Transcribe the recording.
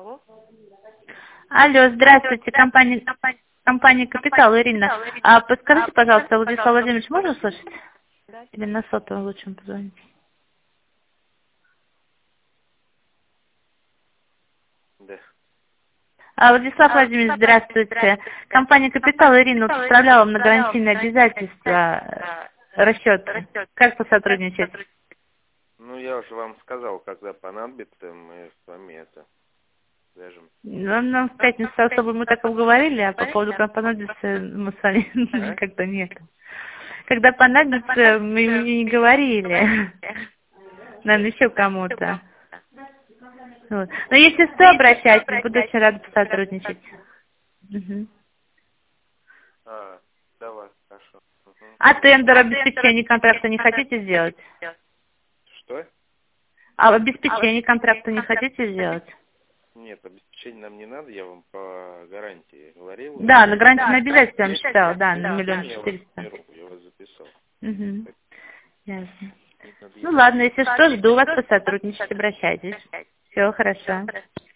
Алло, здравствуйте, компания «Капитал», Ирина. Подскажите, пожалуйста, Владислав Владимирович можно слышать? Или на сотовом лучше позвонить? Да. Владислав Владимирович, здравствуйте. Компания «Капитал», Ирина, отправляла вам на гарантийные обязательства расчет. Как посотрудничать? Ну, я уже вам сказал, когда понадобится, мы с вами это свяжем. Нам в пятницу особо мы так обговорили, а по поводу, когда понадобится, мы с вами как-то нет. Когда понадобится, мы не говорили. Наверное, еще кому-то. Вот. Но если что, обращайтесь, буду очень рада сотрудничать. Угу. Давай, хорошо. Угу. А тендер обеспечения контракта не хотите сделать? Что? А обеспечение контракта не хотите сделать? Нет, обеспечение нам не надо, я вам по гарантии говорил. Да, на гарантийное обязательство я вам читала, да, на 1 400 000. Я вас записал. Угу. Ясно. Ну ладно, если что, жду вас посотрудничать, обращайтесь. Все хорошо.